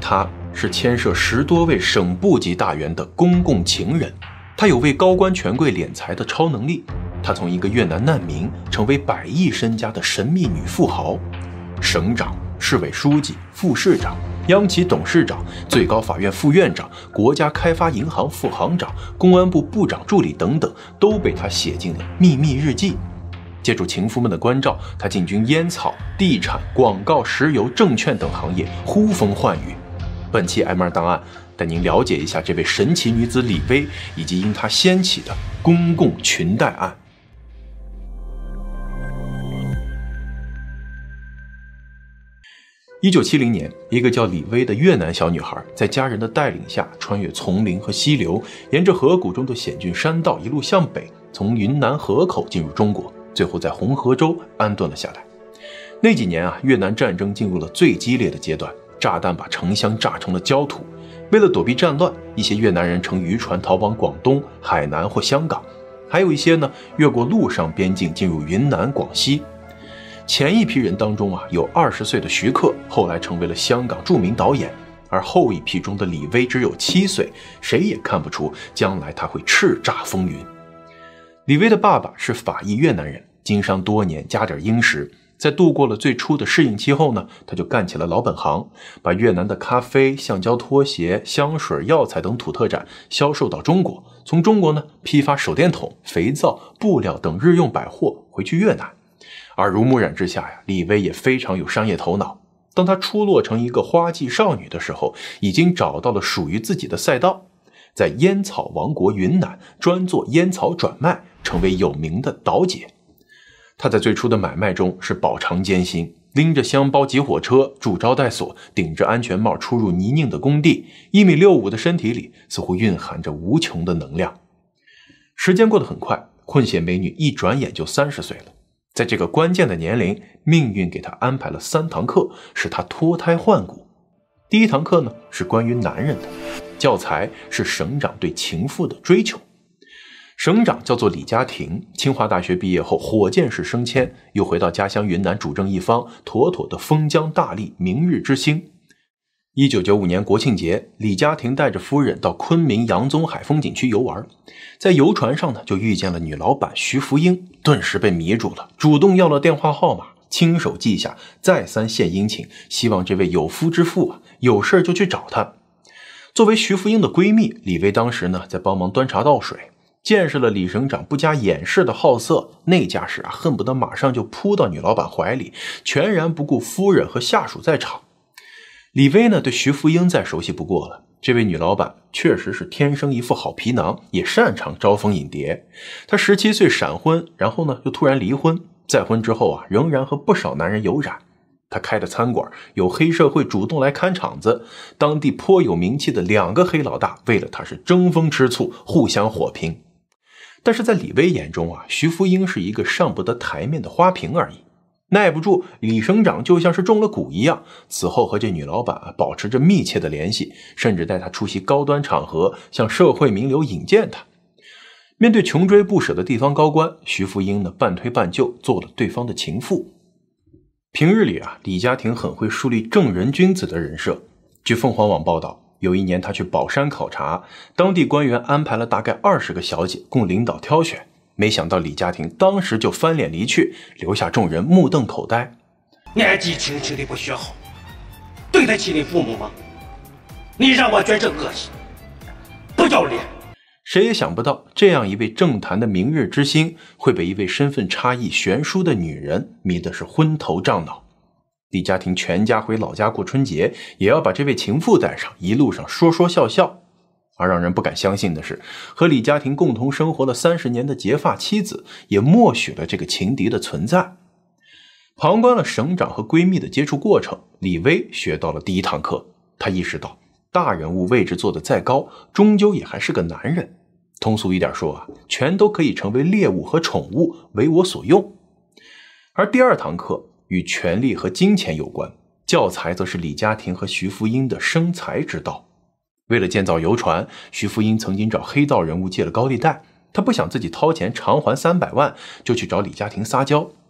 他是牵涉10多位省部级大员的公共情人，他有为高官权贵敛财的超能力，他从一个越南难民成为100亿身家的神秘女富豪，省长、市委书记、副市长、央企董事长、最高法院副院长、国家开发银行副行长、公安部部长助理等等，都被他写进了秘密日记。借助情妇们的关照，他进军烟草、地产、广告、石油、证券等行业，呼风唤雨。本期 M2 档案带您了解一下这位神奇女子李薇，以及因她掀起的公共裙带案。1970年，一个叫李薇的越南小女孩，在家人的带领下，穿越丛林和溪流，沿着河谷中的险峻山道一路向北，从云南河口进入中国，最后在红河州安顿了下来。那几年越南战争进入了最激烈的阶段，炸弹把城乡炸成了焦土。为了躲避战乱，一些越南人乘渔船逃往广东、海南或香港，还有一些呢越过陆上边境进入云南、广西。前一批人当中有20岁的徐克，后来成为了香港著名导演，而后一批中的李薇只有7岁，谁也看不出将来他会叱咤风云。李薇的爸爸是法裔越南人，经商多年，家点殷实，在度过了最初的适应期后呢，他就干起了老本行，把越南的咖啡、橡胶拖鞋、香水、药材等土特产销售到中国，从中国呢批发手电筒、肥皂、布料等日用百货回去越南。耳濡目染之下李薇也非常有商业头脑。当她出落成一个花季少女的时候，已经找到了属于自己的赛道，在烟草王国云南专做烟草转卖，成为有名的岛姐。她在最初的买卖中是饱尝艰辛，拎着箱包挤火车，住招待所，顶着安全帽出入泥泞的工地，1.65米的身体里似乎蕴含着无穷的能量。时间过得很快，混血美女一转眼就30岁了。在这个关键的年龄，命运给她安排了3堂课，使她脱胎换骨。第一堂课呢是关于男人的，教材是省长对情妇的追求。省长叫做李家庭，清华大学毕业后火箭式升迁，又回到家乡云南主政一方，妥妥的封疆大吏，明日之星。1995年国庆节，李家庭带着夫人到昆明洋宗海风景区游玩，在游船上呢就遇见了女老板徐福英，顿时被迷住了，主动要了电话号码，亲手记下，再三献殷勤，希望这位有夫之妇有事就去找她。作为徐福英的闺蜜，李薇当时呢在帮忙端茶倒水，见识了李省长不加掩饰的好色，那架势恨不得马上就扑到女老板怀里，全然不顾夫人和下属在场。李薇呢对徐福英再熟悉不过了，这位女老板确实是天生一副好皮囊，也擅长招蜂引蝶。她17岁闪婚，然后呢又突然离婚，再婚之后仍然和不少男人有染。她开的餐馆有黑社会主动来看场子，当地颇有名气的2个黑老大为了她是争风吃醋，互相火拼。但是在李薇眼中徐福英是一个上不得台面的花瓶而已。耐不住李省长就像是中了蛊一样，此后和这女老板保持着密切的联系，甚至带她出席高端场合，向社会名流引荐她。面对穷追不舍的地方高官，徐福英呢半推半就，做了对方的情妇。平日里李家庭很会树立正人君子的人设。据凤凰网报道，有一年他去宝山考察，当地官员安排了大概20个小姐供领导挑选，没想到李家庭当时就翻脸离去，留下众人目瞪口呆。 年纪轻轻的不学好，对得起你父母吗？你让我觉着恶心，不要脸。 谁也想不到，这样一位政坛的明日之星，会被一位身份差异悬殊的女人迷得是昏头胀脑。李家庭全家回老家过春节，也要把这位情妇带上，一路上说说笑笑。而让人不敢相信的是，和李家庭共同生活了30年的结发妻子也默许了这个情敌的存在。旁观了省长和闺蜜的接触过程，李薇学到了第一堂课。她意识到，大人物位置做得再高，终究也还是个男人。通俗一点说全都可以成为猎物和宠物，为我所用。而第二堂课与权力和金钱有关，教材则是李家庭和徐福英的生财之道。为了建造游船，徐福英曾经找黑道人物借了高利贷，他不想自己掏钱偿还300万，就去找李家庭撒娇。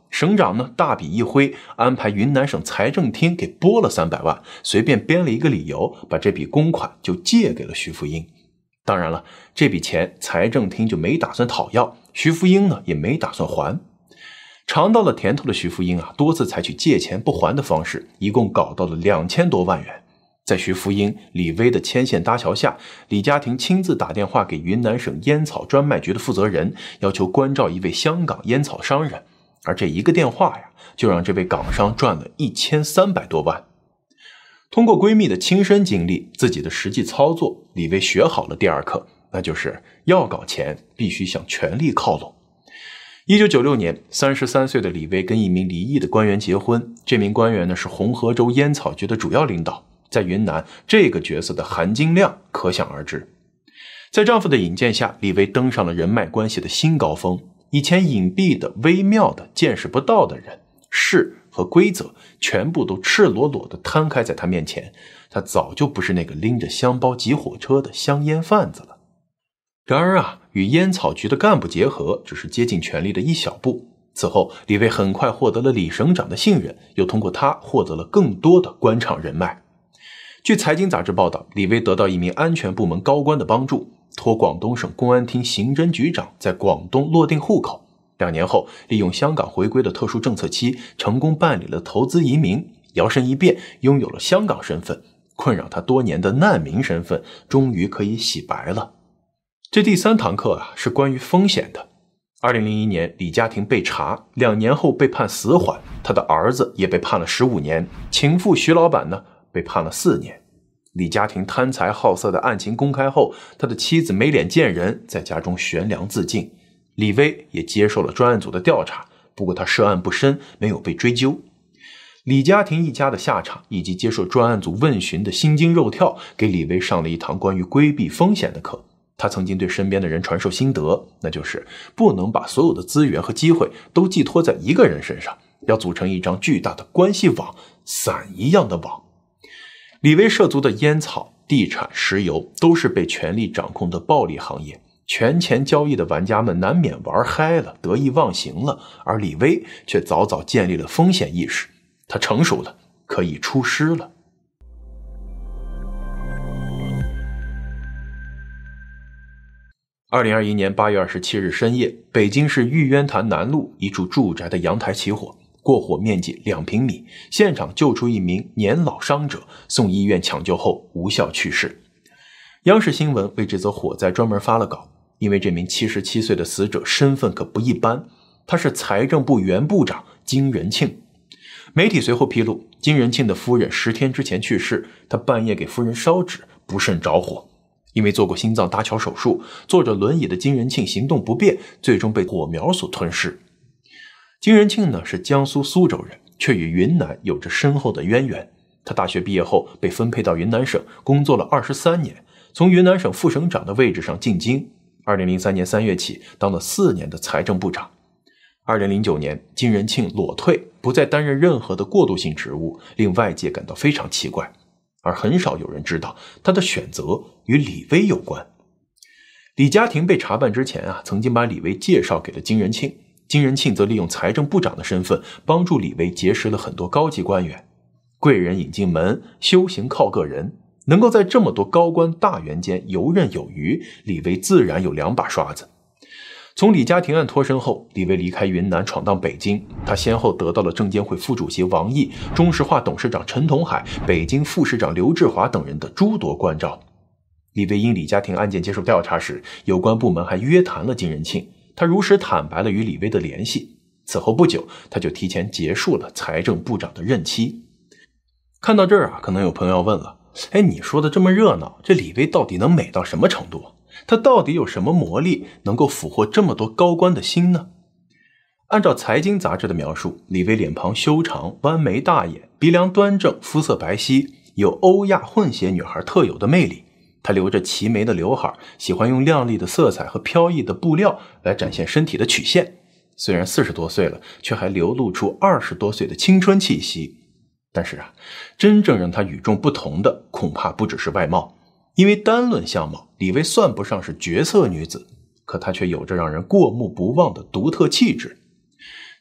省长呢大笔一挥，安排云南省财政厅给拨了300万，随便编了一个理由，把这笔公款就借给了徐福英。当然了，这笔钱财政厅就没打算讨要，徐福英呢也没打算还。尝到了甜头的徐福英多次采取借钱不还的方式，一共搞到了2000多万元。在徐福英、李威的牵线搭桥下，李家庭亲自打电话给云南省烟草专卖局的负责人，要求关照一位香港烟草商人。而这一个电话就让这位港商赚了1300多万。通过闺蜜的亲身经历，自己的实际操作，李威学好了第2课，那就是要搞钱必须向权力靠拢。1996年，33岁的李威跟一名离异的官员结婚，这名官员呢是红河州烟草局的主要领导，在云南这个角色的含金量可想而知。在丈夫的引荐下，李威登上了人脉关系的新高峰，以前隐蔽的、微妙的、见识不到的人、事和规则全部都赤裸裸地摊开在他面前，他早就不是那个拎着香包挤火车的香烟贩子了。然而与烟草局的干部结合只是接近权力的一小步。此后，李威很快获得了李省长的信任，又通过他获得了更多的官场人脉。据财经杂志报道，李威得到一名安全部门高官的帮助，托广东省公安厅刑侦局长在广东落定户口。2年后，利用香港回归的特殊政策期，成功办理了投资移民，摇身一变拥有了香港身份，困扰他多年的难民身份终于可以洗白了。这第3堂课是关于风险的。2001年，李家庭被查，2年后被判死缓，他的儿子也被判了15年，情妇徐老板呢被判了4年。李家庭贪财好色的案情公开后，他的妻子没脸见人，在家中悬梁自尽。李威也接受了专案组的调查，不过他涉案不深，没有被追究。李家庭一家的下场以及接受专案组问询的心惊肉跳，给李威上了一堂关于规避风险的课。他曾经对身边的人传授心得，那就是不能把所有的资源和机会都寄托在一个人身上，要组成一张巨大的关系网，伞一样的网。李威涉足的烟草、地产、石油都是被权力掌控的暴利行业，权钱交易的玩家们难免玩嗨了，得意忘形了，而李威却早早建立了风险意识，他成熟了，可以出师了。2021年8月27日深夜，北京市玉渊潭南路一处住宅的阳台起火，过火面积2平米，现场救出一名年老伤者，送医院抢救后无效去世。央视新闻为这则火灾专门发了稿，因为这名77岁的死者身份可不一般，他是财政部原部长金仁庆。媒体随后披露，金仁庆的夫人10天之前去世，他半夜给夫人烧纸，不慎着火。因为做过心脏搭桥手术，坐着轮椅的金仁庆行动不便，最终被火苗所吞噬。金仁庆呢是江苏苏州人，却与云南有着深厚的渊源。他大学毕业后被分配到云南省，工作了23年，从云南省副省长的位置上进京。2003年3月起，当了4年的财政部长。2009年，金仁庆裸退，不再担任任何的过渡性职务，令外界感到非常奇怪。而很少有人知道他的选择与李威有关。李家庭被查办之前曾经把李威介绍给了金仁庆，金仁庆则利用财政部长的身份帮助李威结识了很多高级官员。贵人引进门，修行靠个人，能够在这么多高官大员间游刃有余，李威自然有2把刷子。从李家庭案脱身后，李威离开云南闯荡北京，他先后得到了证监会副主席王毅、中石化董事长陈同海、北京副市长刘志华等人的诸多关照。李威因李家庭案件接受调查时，有关部门还约谈了金仁庆，他如实坦白了与李威的联系。此后不久，他就提前结束了财政部长的任期。看到这儿可能有朋友要问了，你说的这么热闹，这李威到底能美到什么程度？他到底有什么魔力能够俘获这么多高官的心呢？按照财经杂志的描述，李威脸庞修长，弯眉大眼，鼻梁端正，肤色白皙，有欧亚混血女孩特有的魅力。他留着齐眉的刘海，喜欢用亮丽的色彩和飘逸的布料来展现身体的曲线。虽然40多岁了，却还流露出20多岁的青春气息。但是真正让他与众不同的恐怕不只是外貌。因为单论相貌，李威算不上是绝色女子，可她却有着让人过目不忘的独特气质。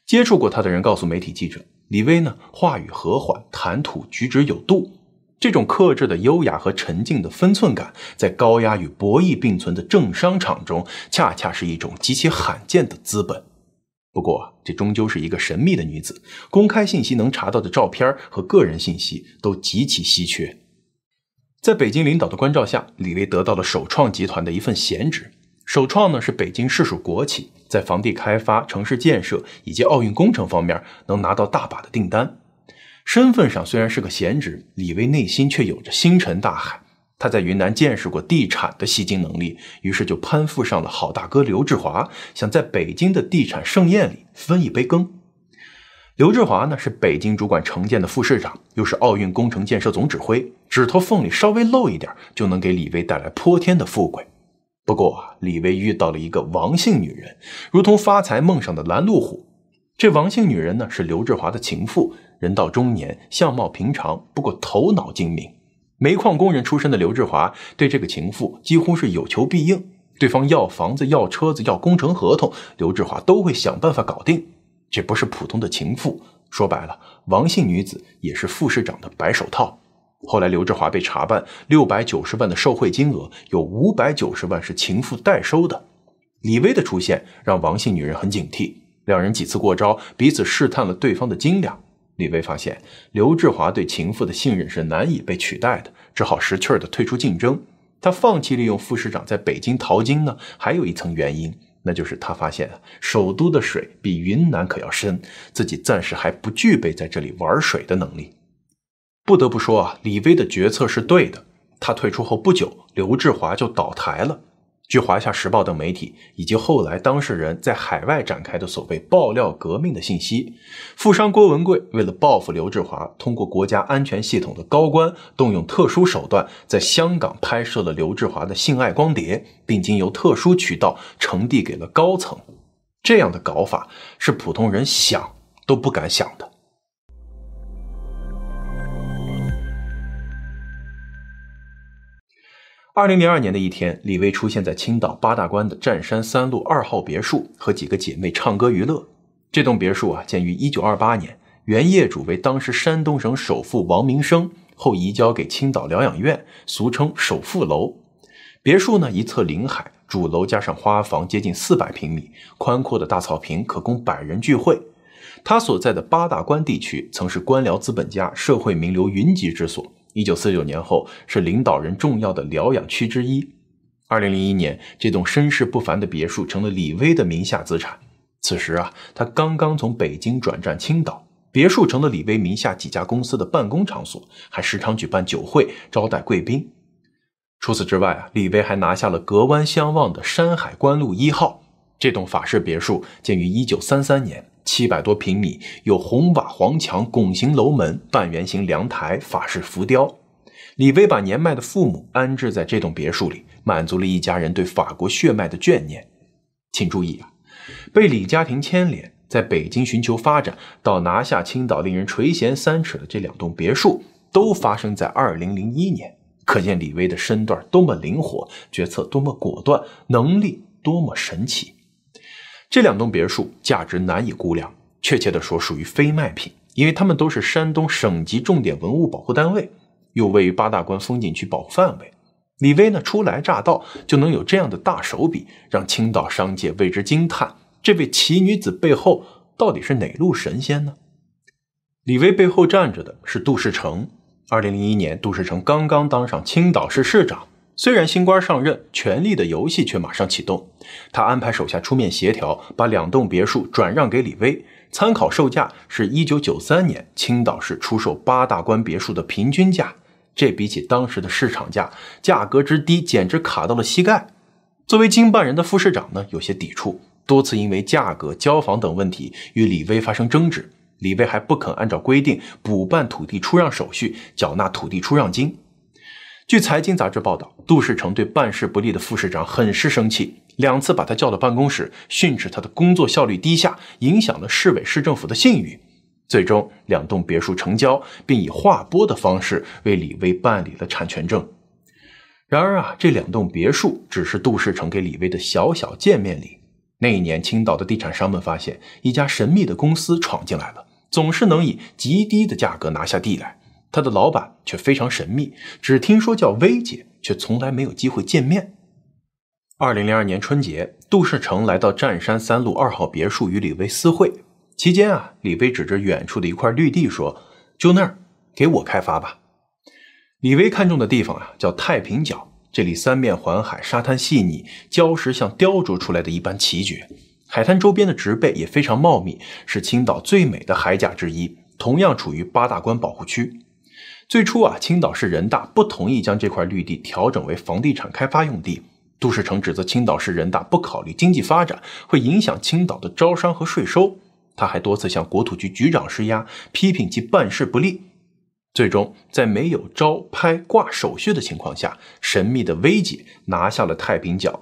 接触过他的人告诉媒体记者，李薇呢，话语和缓，谈吐举止有度，这种克制的优雅和沉静的分寸感，在高压与博弈并存的政商场中，恰恰是一种极其罕见的资本。不过这终究是一个神秘的女子，公开信息能查到的照片和个人信息都极其稀缺。在北京领导的关照下，李薇得到了首创集团的一份闲职。首创呢是北京市属国企，在房地开发、城市建设以及奥运工程方面能拿到大把的订单。身份上虽然是个闲职，李薇内心却有着星辰大海。他在云南见识过地产的吸金能力，于是就攀附上了好大哥刘志华，想在北京的地产盛宴里分一杯羹。刘志华呢是北京主管城建的副市长，又是奥运工程建设总指挥，指头缝里稍微露一点，就能给李薇带来泼天的富贵。不过李薇遇到了一个王姓女人，如同发财梦上的拦路虎。这王姓女人呢是刘志华的情妇，人到中年，相貌平常，不过头脑精明。煤矿工人出身的刘志华对这个情妇几乎是有求必应，对方要房子、要车子、要工程合同，刘志华都会想办法搞定。这不是普通的情妇，说白了，王姓女子也是副市长的白手套。后来刘志华被查办，690万的受贿金额有590万是情妇代收的。李薇的出现让王姓女人很警惕，两人几次过招，彼此试探了对方的斤两。李薇发现刘志华对情妇的信任是难以被取代的，只好识趣地退出竞争。他放弃利用副市长在北京淘金呢，还有一层原因，那就是他发现首都的水比云南可要深，自己暂时还不具备在这里玩水的能力。不得不说李薇的决策是对的。他退出后不久，刘志华就倒台了。据华夏时报等媒体以及后来当事人在海外展开的所谓爆料革命的信息，富商郭文贵为了报复刘志华，通过国家安全系统的高官动用特殊手段，在香港拍摄了刘志华的性爱光碟，并经由特殊渠道呈递给了高层。这样的搞法是普通人想都不敢想的。2002年的一天，李薇出现在青岛八大关的占山3路2号别墅，和几个姐妹唱歌娱乐。这栋别墅建于1928年，原业主为当时山东省首富王明生，后移交给青岛疗养院，俗称首富楼。别墅一侧临海，主楼加上花房接近400平米，宽阔的大草坪可供100人聚会。他所在的八大关地区曾是官僚资本家、社会名流云集之所。1949年后是领导人重要的疗养区之一。2001年，这栋身世不凡的别墅成了李薇的名下资产。此时他刚刚从北京转战青岛，别墅成了李薇名下几家公司的办公场所，还时常举办酒会招待贵宾。除此之外李薇还拿下了隔湾相望的山海关路1号。这栋法式别墅建于1933年，700多平米，有红瓦黄墙、拱形楼门、半圆形凉台、法式浮雕。李薇把年迈的父母安置在这栋别墅里，满足了一家人对法国血脉的眷念。请注意被李家庭牵连，在北京寻求发展，到拿下青岛令人垂涎3尺的这2栋别墅，都发生在2001年。可见李薇的身段多么灵活，决策多么果断，能力多么神奇。这2栋别墅价值难以估量，确切地说属于非卖品，因为它们都是山东省级重点文物保护单位，又位于八大关风景区保护范围。李薇初来乍到就能有这样的大手笔，让青岛商界为之惊叹。这位奇女子背后到底是哪路神仙呢？李薇背后站着的是杜世成。2001年，杜世成刚刚当上青岛市市长。虽然新官上任，权力的游戏却马上启动。他安排手下出面协调，把2栋别墅转让给李薇，参考售价是1993年青岛市出售八大关别墅的平均价，这比起当时的市场价，价格之低简直卡到了膝盖。作为经办人的副市长有些抵触，多次因为价格、交房等问题与李薇发生争执，李薇还不肯按照规定补办土地出让手续，缴纳土地出让金。据财经杂志报道，杜世成对办事不力的副市长很是生气，2次把他叫到办公室，训斥他的工作效率低下，影响了市委市政府的信誉。最终2栋别墅成交，并以划拨的方式为李薇办理了产权证。然而这2栋别墅只是杜世成给李薇的小小见面礼。 那一年，青岛的地产商们发现一家神秘的公司闯进来了，总是能以极低的价格拿下地来。他的老板却非常神秘，只听说叫薇姐，却从来没有机会见面。2002年春节，杜世成来到湛山3路2号别墅与李薇私会。期间啊，李薇指着远处的一块绿地说：“就那儿，给我开发吧。”李薇看中的地方啊，叫太平角。这里三面环海，沙滩细腻，礁石像雕琢出来的一般奇绝。海滩周边的植被也非常茂密，是青岛最美的海甲之一，同样处于八大关保护区。最初啊，青岛市人大不同意将这块绿地调整为房地产开发用地。杜世成指责青岛市人大不考虑经济发展，会影响青岛的招商和税收。他还多次向国土局局长施压，批评其办事不力。最终在没有招拍挂手续的情况下，神秘的薇姐拿下了太平角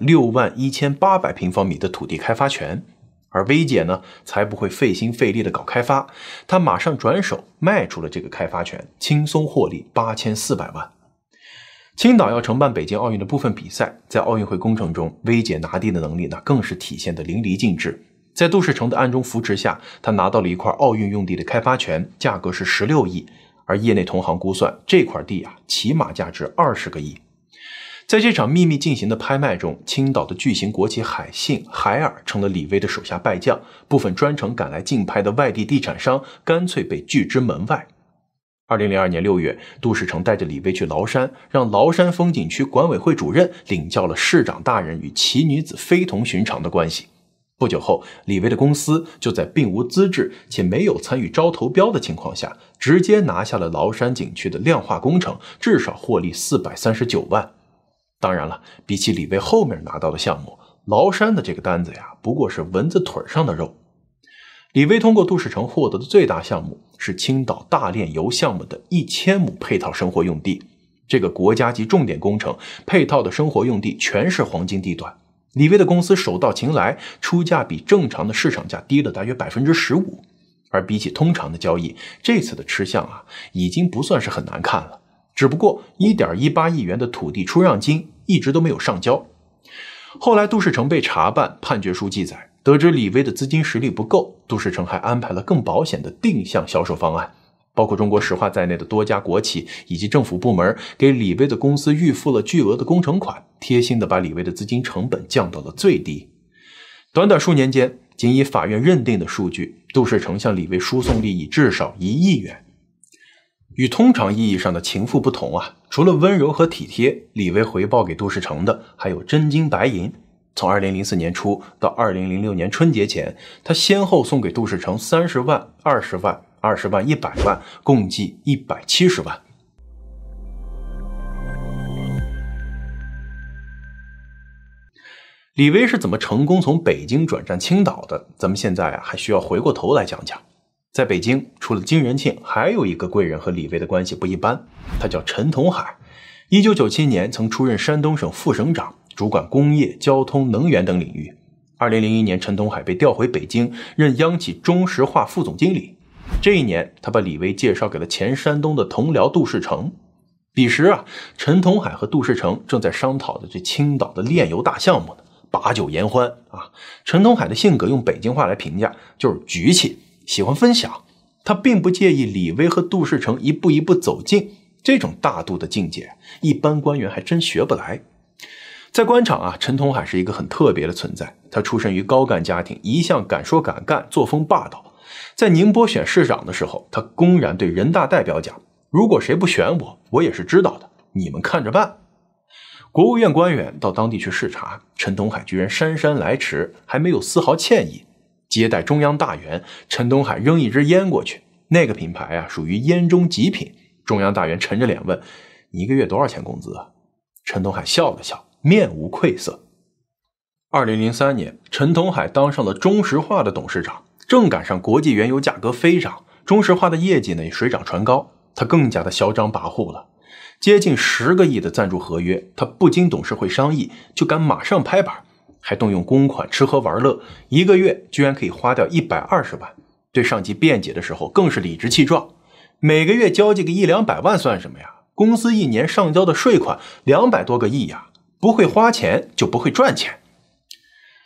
61800平方米的土地开发权。而薇姐呢，才不会费心费力的搞开发，她马上转手卖出了这个开发权，轻松获利8400万。青岛要承办北京奥运的部分比赛，在奥运会工程中，薇姐拿地的能力呢，更是体现得淋漓尽致。在杜世成的暗中扶持下，他拿到了一块奥运用地的开发权，价格是16亿。而业内同行估算，这块地啊，起码价值20个亿。在这场秘密进行的拍卖中，青岛的巨型国企海信、海尔成了李薇的手下败将，部分专程赶来竞拍的外地地产商干脆被拒之门外。2002年6月，杜世成带着李薇去崂山，让崂山风景区管委会主任领教了市长大人与奇女子非同寻常的关系。不久后，李薇的公司就在并无资质且没有参与招投标的情况下，直接拿下了崂山景区的亮化工程，至少获利439万。当然了，比起李薇后面拿到的项目，崂山的这个单子呀，不过是蚊子腿上的肉。李薇通过杜世成获得的最大项目是青岛大炼油项目的1000亩配套生活用地。这个国家级重点工程，配套的生活用地全是黄金地段。李薇的公司手到擒来，出价比正常的市场价低了大约 15%。 而比起通常的交易，这次的吃相啊，已经不算是很难看了。只不过 1.18 亿元的土地出让金一直都没有上交。后来杜世成被查办，判决书记载，得知李薇的资金实力不够，杜世成还安排了更保险的定向销售方案。包括中国石化在内的多家国企以及政府部门给李薇的公司预付了巨额的工程款，贴心的把李薇的资金成本降到了最低。短短数年间，仅以法院认定的数据，杜世成向李薇输送利益至少1亿元。与通常意义上的情妇不同啊，除了温柔和体贴，李薇回报给杜世成的还有真金白银。从2004年初到2006年春节前，他先后送给杜世成30万、20万、20万、100万，共计170万。李薇是怎么成功从北京转战青岛的？咱们现在啊，还需要回过头来讲讲。在北京，除了金仁庆，还有一个贵人和李薇的关系不一般，他叫陈同海。1997年曾出任山东省副省长，主管工业、交通、能源等领域。2001年，陈同海被调回北京，任央企中石化副总经理。这一年，他把李薇介绍给了前山东的同僚杜世成。彼时啊，陈同海和杜世成正在商讨的这青岛的炼油大项目呢，把酒言欢啊。陈同海的性格用北京话来评价，就是局气，喜欢分享。他并不介意李薇和杜世成一步一步走近，这种大度的境界，一般官员还真学不来。在官场啊，陈同海是一个很特别的存在。他出身于高干家庭，一向敢说敢干，作风霸道。在宁波选市长的时候，他公然对人大代表讲，如果谁不选我，我也是知道的，你们看着办。国务院官员到当地去视察，陈同海居然姗姗来迟，还没有丝毫歉意。接待中央大员，陈同海扔一支烟过去，那个品牌啊，属于烟中极品。中央大员沉着脸问，你一个月多少钱工资啊？陈同海笑了笑，面无愧色。2003年，陈同海当上了中石化的董事长，正赶上国际原油价格飞涨，中石化的业绩呢也水涨船高，他更加的嚣张跋扈了。接近10个亿的赞助合约，他不经董事会商议就敢马上拍板，还动用公款吃喝玩乐，一个月居然可以花掉120万。对上级辩解的时候更是理直气壮，每个月交这个100-200万算什么呀？公司一年上交的税款200多个亿呀，不会花钱就不会赚钱。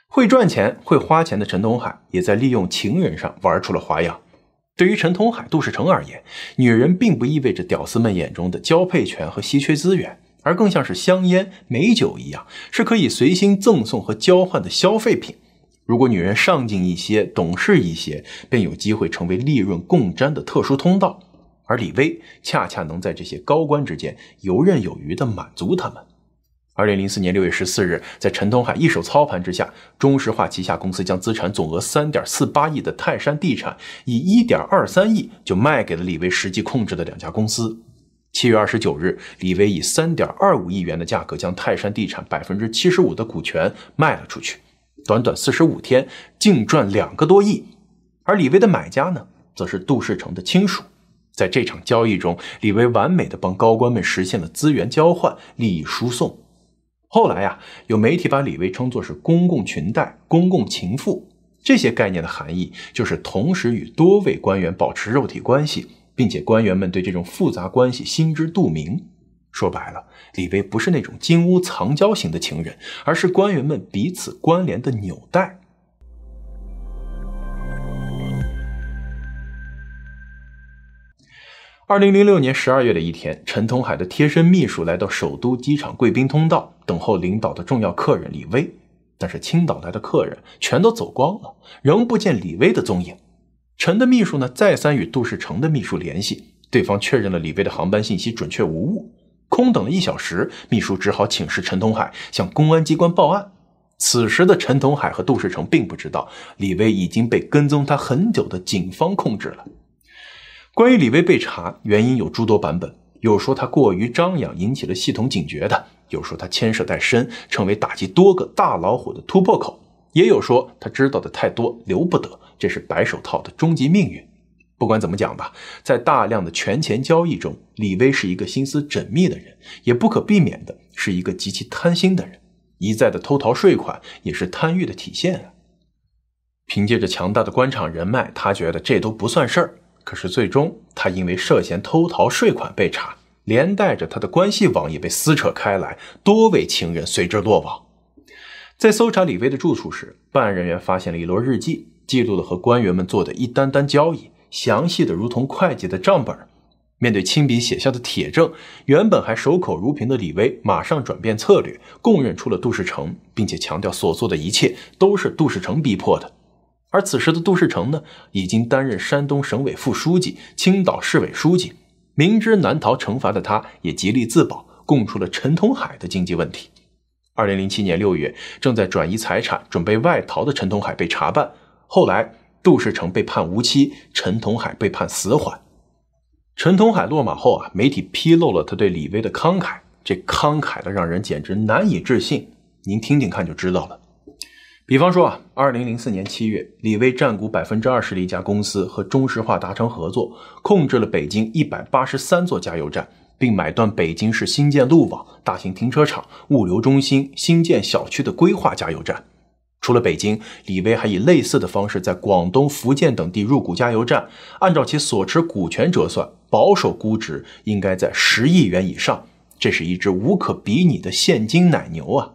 会赚钱、会花钱的陈同海也在利用情人上玩出了花样。对于陈同海、杜世成而言，女人并不意味着屌丝们眼中的交配权和稀缺资源，而更像是香烟、美酒一样，是可以随心赠送和交换的消费品。如果女人上进一些、懂事一些，便有机会成为利润共沾的特殊通道。而李薇恰恰能在这些高官之间游刃有余地满足他们。2004年6月14日，在陈同海一手操盘之下，中石化旗下公司将资产总额 3.48 亿的泰山地产以 1.23 亿就卖给了李薇实际控制的2家公司。7月29日，李薇以 3.25 亿元的价格将泰山地产 75% 的股权卖了出去，短短45天净赚2个多亿。而李薇的买家呢，则是杜世成的亲属。在这场交易中，李薇完美地帮高官们实现了资源交换、利益输送。后来有媒体把李薇称作是公共裙带、公共情妇，这些概念的含义就是同时与多位官员保持肉体关系，并且官员们对这种复杂关系心知肚明。说白了，李薇不是那种金屋藏娇型的情人，而是官员们彼此关联的纽带。2006年12月的一天，陈同海的贴身秘书来到首都机场贵宾通道等候领导的重要客人李薇，但是青岛来的客人全都走光了，仍不见李薇的踪影。陈的秘书呢，再三与杜世成的秘书联系，对方确认了李薇的航班信息准确无误。空等了1小时，秘书只好请示陈同海向公安机关报案。此时的陈同海和杜世成并不知道，李薇已经被跟踪他很久的警方控制了。关于李薇被查，原因有诸多版本，有说他过于张扬引起了系统警觉的，有说他牵涉太深，成为打击多个大老虎的突破口，也有说他知道的太多，留不得，这是白手套的终极命运。不管怎么讲吧，在大量的权钱交易中，李薇是一个心思缜密的人，也不可避免的是一个极其贪心的人，一再的偷逃税款也是贪欲的体现。凭借着强大的官场人脉，他觉得这都不算事儿。可是最终他因为涉嫌偷逃税款被查，连带着他的关系网也被撕扯开来，多位情人随之落网。在搜查李薇的住处时，办案人员发现了一摞日记，记录了和官员们做的一单单交易，详细的如同会计的账本。面对亲笔写下的铁证，原本还守口如瓶的李薇马上转变策略，供认出了杜世成，并且强调所做的一切都是杜世成逼迫的。而此时的杜世成呢，已经担任山东省委副书记、青岛市委书记，明知难逃惩罚的他也极力自保，供出了陈同海的经济问题。2007年6月，正在转移财产准备外逃的陈同海被查办，后来杜世成被判无期，陈同海被判死缓。陈同海落马后媒体披露了他对李薇的慷慨，这慷慨的让人简直难以置信，您听听看就知道了。比方说2004年7月，李薇占股 20% 的一家公司和中石化达成合作，控制了北京183座加油站，并买断北京市新建路网、大型停车场、物流中心、新建小区的规划加油站。除了北京，李薇还以类似的方式在广东、福建等地入股加油站，按照其所持股权折算，保守估值应该在10亿元以上，这是一只无可比拟的现金奶牛啊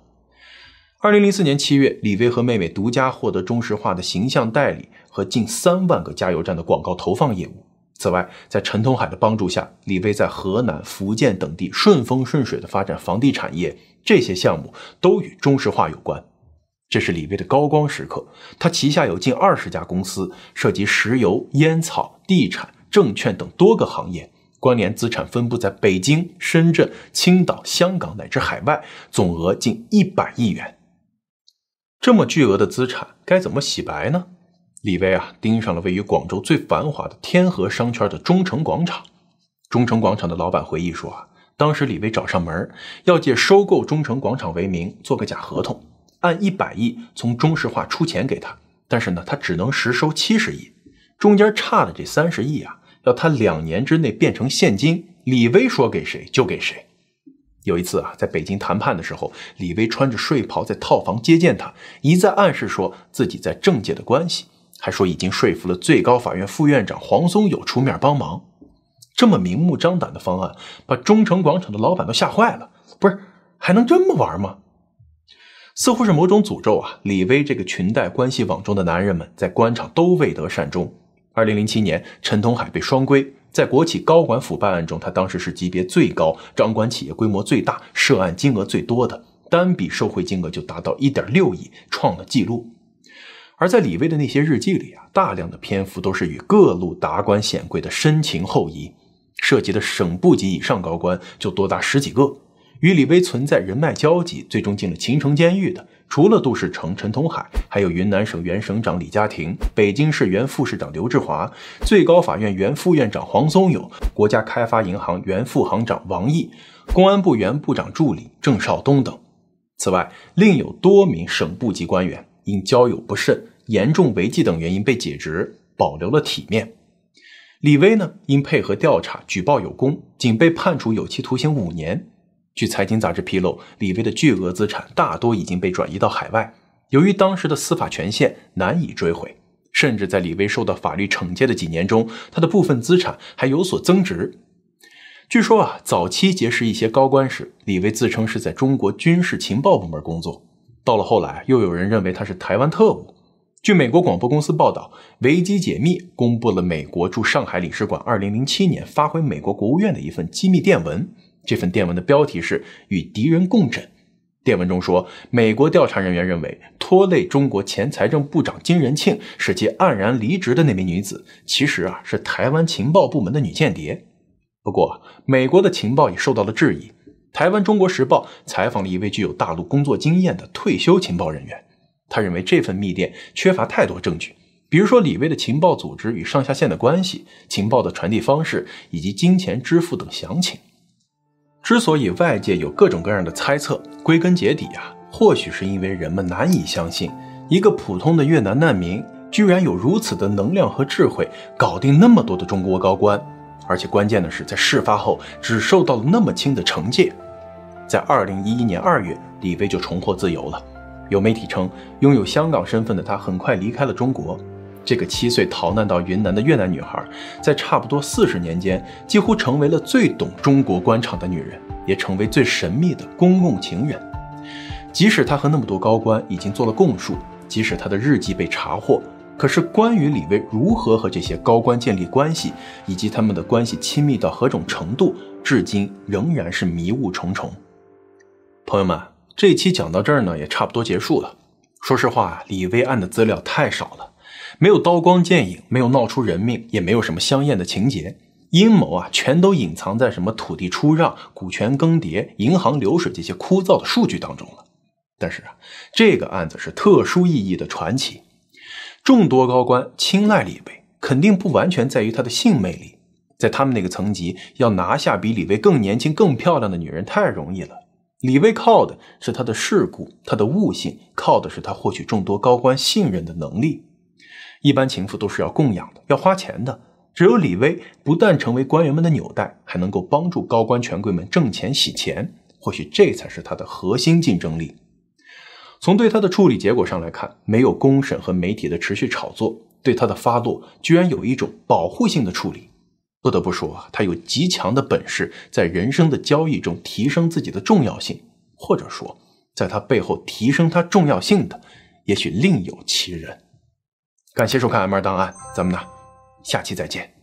！2004年7月，李薇和妹妹独家获得中石化的形象代理和近3万个加油站的广告投放业务。此外，在陈同海的帮助下，李薇在河南、福建等地顺风顺水地发展房地产业，这些项目都与中石化有关。这是李薇的高光时刻，他旗下有近20家公司，涉及石油、烟草、地产、证券等多个行业，关联资产分布在北京、深圳、青岛、香港乃至海外，总额近100亿元。这么巨额的资产该怎么洗白呢？李薇盯上了位于广州最繁华的天河商圈的中城广场。中城广场的老板回忆说当时李薇找上门，要借收购中城广场为名做个假合同，按100亿从中石化出钱给他，但是呢，他只能实收70亿，中间差的这30亿要他2年之内变成现金，李薇说给谁就给谁。有一次在北京谈判的时候，李薇穿着睡袍在套房接见他，一再暗示说自己在政界的关系，还说已经说服了最高法院副院长黄松友出面帮忙。这么明目张胆的方案，把中城广场的老板都吓坏了，不是还能这么玩吗？ 似乎是某种诅咒啊，李威这个裙带关系网中的男人们在官场都未得善终。2007年，陈同海被双规，在国企高管腐败案中，他当时是级别最高、掌管企业规模最大、涉案金额最多的，单笔受贿金额就达到 1.6 亿，创了纪录。而在李威的那些日记里啊，大量的篇幅都是与各路达官显贵的深情厚谊，涉及的省部级以上高官就多达10几个。与李威存在人脉交集，最终进了秦城监狱的，除了杜世成、陈同海，还有云南省原省长李家庭、北京市原副市长刘志华、最高法院原副院长黄松友、国家开发银行原副行长王毅、公安部原部长助理郑少东等。此外，另有多名省部级官员因交友不慎、严重违纪等原因被解职，保留了体面。李威呢，因配合调查举报有功，仅被判处有期徒刑5年。据财经杂志披露，李威的巨额资产大多已经被转移到海外，由于当时的司法权限难以追回，甚至在李威受到法律惩戒的几年中，他的部分资产还有所增值。据说啊，早期结识一些高官时，李威自称是在中国军事情报部门工作，到了后来又有人认为他是台湾特务。据美国广播公司报道，维基解密公布了美国驻上海领事馆2007年发回美国国务院的一份机密电文，这份电文的标题是与敌人共枕。电文中说，美国调查人员认为拖累中国前财政部长金仁庆使其黯然离职的那名女子，其实是台湾情报部门的女间谍。不过美国的情报也受到了质疑，台湾中国时报采访了一位具有大陆工作经验的退休情报人员，他认为这份密电缺乏太多证据，比如说李威的情报组织与上下线的关系、情报的传递方式以及金钱支付等详情。之所以外界有各种各样的猜测，归根结底或许是因为人们难以相信一个普通的越南难民居然有如此的能量和智慧，搞定那么多的中国高官，而且关键的是在事发后只受到了那么轻的惩戒。在2011年2月，李威就重获自由了。有媒体称，拥有香港身份的她很快离开了中国。这个7岁逃难到云南的越南女孩，在差不多40年间，几乎成为了最懂中国官场的女人，也成为最神秘的公共情人。即使她和那么多高官已经做了供述，即使她的日记被查获，可是关于李威如何和这些高官建立关系，以及他们的关系亲密到何种程度，至今仍然是迷雾重重。朋友们，这一期讲到这儿呢，也差不多结束了。说实话，李威案的资料太少了，没有刀光剑影，没有闹出人命，也没有什么香艳的情节，阴谋全都隐藏在什么土地出让、股权更迭、银行流水这些枯燥的数据当中了。但是这个案子是特殊意义的传奇，众多高官青睐李威，肯定不完全在于他的性魅力，在他们那个层级，要拿下比李威更年轻、更漂亮的女人太容易了。李威靠的是他的世故，他的悟性，靠的是他获取众多高官信任的能力。一般情妇都是要供养的，要花钱的，只有李威不但成为官员们的纽带，还能够帮助高官权贵们挣钱洗钱，或许这才是他的核心竞争力。从对他的处理结果上来看，没有公审和媒体的持续炒作，对他的发落居然有一种保护性的处理。不得不说他有极强的本事，在人生的交易中提升自己的重要性，或者说在他背后提升他重要性的也许另有其人。感谢收看 M2 档案，咱们下期再见。